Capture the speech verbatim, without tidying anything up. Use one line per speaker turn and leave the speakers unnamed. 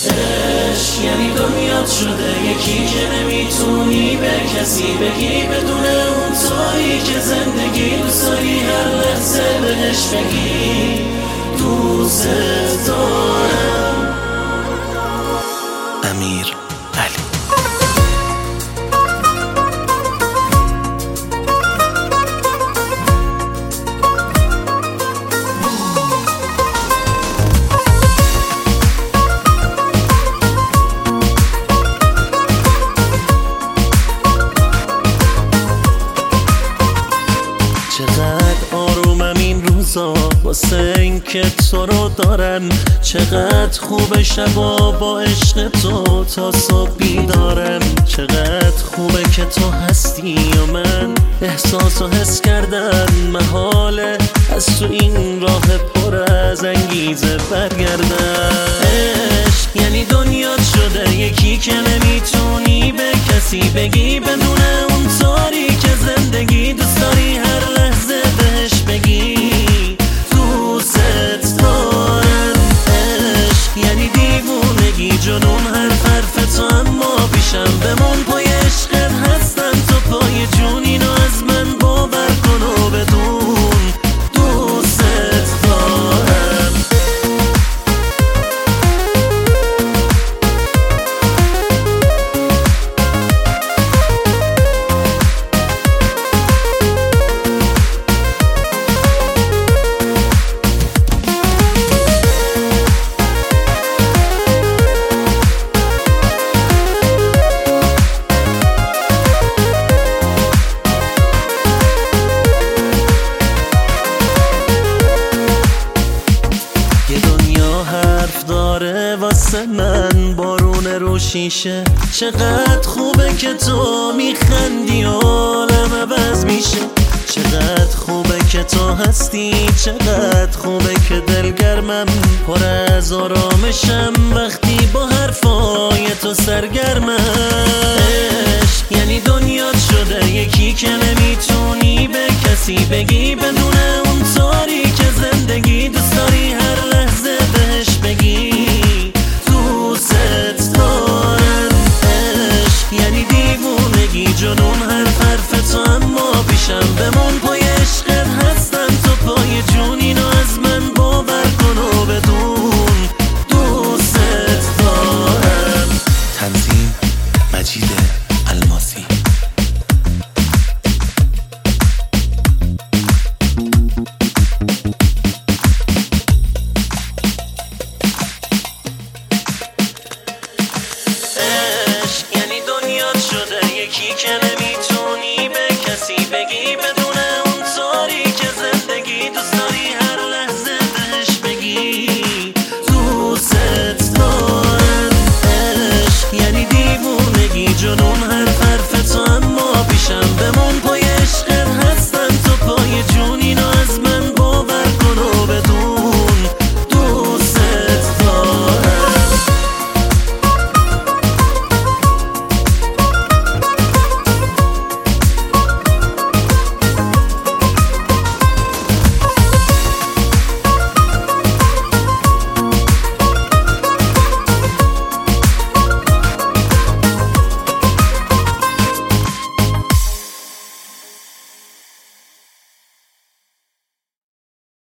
عشق یعنی دنیات شده یکی که نمیتونی به کسی بگی بدون اون طوری که زندگی دوست داری هر لحظه بهش بگی دوست دارم.
امیر علی. چقدر آرومم این روزا واسه این که تو رو دارم، چقدر خوب شبا با عشق تو تا صبح بیدارم، چقدر خوبه که تو هستی و من احساس و حس کردم محاله از تو این راه پر از انگیزه برگردم. عشق یعنی دنیات شده یکی که نمیتونی به کسی بگی بدون اون طوری که زندگی دوست داری هر لحظه بهش بگی دوست دارم. عشق یعنی دیوونگی جنون حرف حرف تو اما پیشم بمون پای عشقت هستم تو پای جون اینو از من باور کن و بدون دوست دارم. داره واسه من بارون رو شیشه، چقدر خوبه که تو میخندی و عالم عوض میشه، چقدر خوبه که تو هستی، چقدر خوبه که دلگرمم پر از آرامشم وقتی با حرفای تو سرگرمم. عشق یعنی دنیات شده یکی که نمیتونی به کسی بگی بدون اون طوری که زندگی دوست داری هر